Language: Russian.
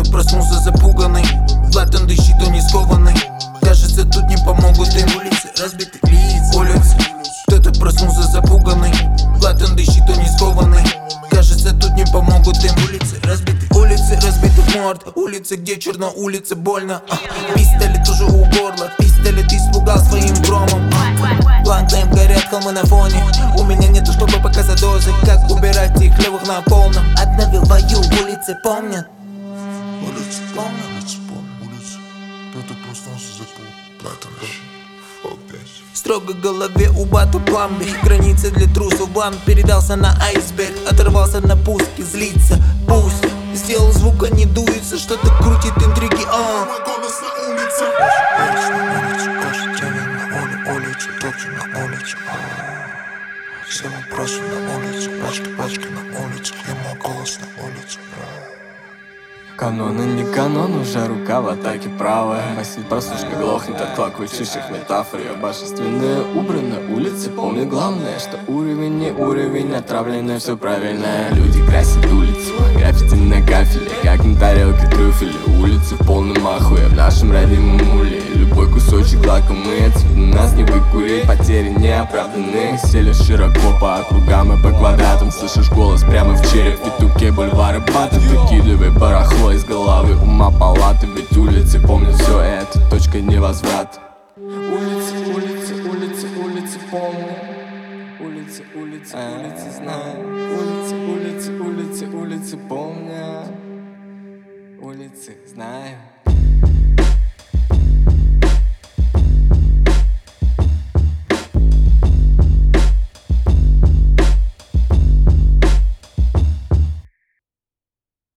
проснулся запуганный, Златан дышит, он не скованный. Кажется, тут не помогут им улицы разбитых лиц. Улицы, кто-то проснулся запуганный, Златан дышит, он не скованный. Кажется, тут не помогут им улицы разбитых морд. Улицы, где черно, улицы больно. Пистолет уже у горла, пистолет испугал своим громом. Бланк нейм, горят холмы на фоне. У меня нету, чтобы показать дозы, как убирать их левых на полном. Обновил бою, улицы помнят. Улицы помнят, улицы. Кто-то проснулся за полплатом. Строго в голове у бата план B. Границы для трусов, блан передался на айсберг. Оторвался на пуске, злится, пусть. Сделал звук, а не дуется, что-то крутит интриги. Мой голос на улице. Каждый день на улице, топчу на улице. Все вопросы на улице, пачки на улице. И мой голос на улице. Каноны не канон, уже рука в атаке правая. Мысль прослушка глохнет от клокочущих метафор. Я божественные убраны, улицы помни главное, что уровень не уровень, отравленное все правильное. Люди красят улицу, граффити на кафеле, как на тарелке трюфели. Улицы в полном ахуе, в нашем родимом уле. Любой кусочек лакомый, отсюда нас не выкурить. Потери неоправданные, сели широко по округам и по квадратам. Слышишь голос прямо в череп, в петуке бульвары батов. Выкидывай барахло из головы ума палаты. Ведь улицы помнят все это, точка невозврата. Улицы, улицы, улицы, улицы помнят. Улицы, улицы, улицы знают. Улицы, улицы, улицы, улицы помнят. Улицы знают.